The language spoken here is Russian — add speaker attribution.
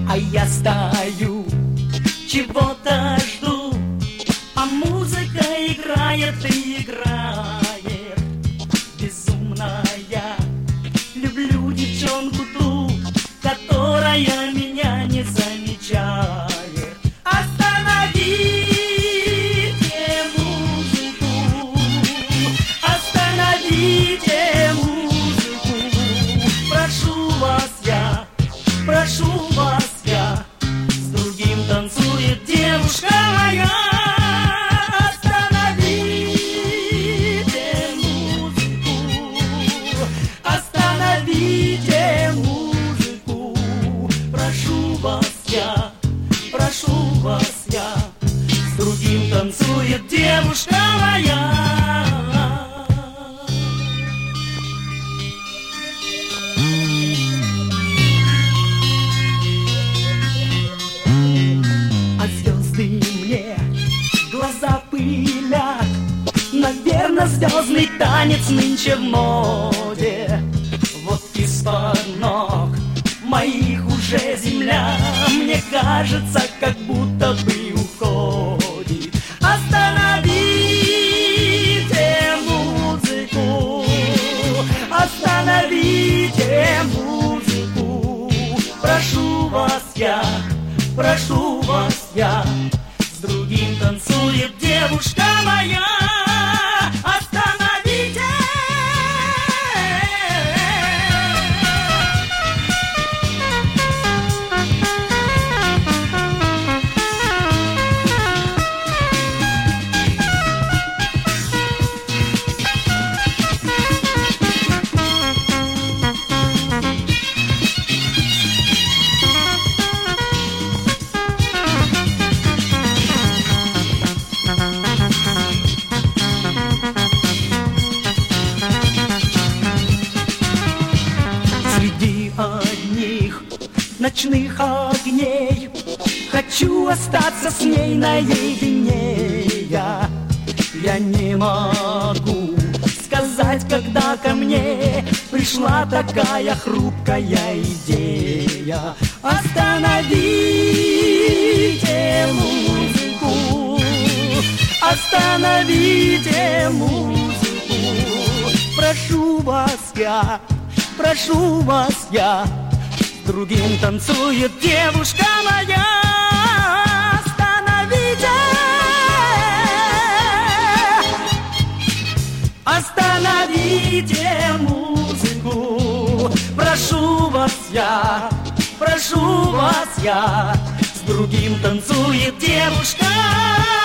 Speaker 1: А я стою, чего-то жду, а музыка играет и играет. Безумная, люблю девчонку ту, которая меня не замечает. Остановите музыку, остановите музыку. Прошу вас я, с другим танцует девушка моя. Остановите музыку, остановите музыку. Прошу вас я, с другим танцует девушка моя. А звезды мне глаза пылят, наверно, звездный танец нынче в моде. Вот из-под ног моих уже земля, мне кажется, как будто бы уходит. Остановите музыку, остановите музыку. Прошу вас я, с другим танцует девушка моя. Остановите. Среди одних ночных огней хочу остаться с ней наедине. Я не могу сказать, когда ко мне пришла такая хрупкая идея. Остановите музыку, остановите музыку. Прошу вас я, с другим танцует девушка моя. Остановите музыку. Прошу вас я, с другим танцует девушка.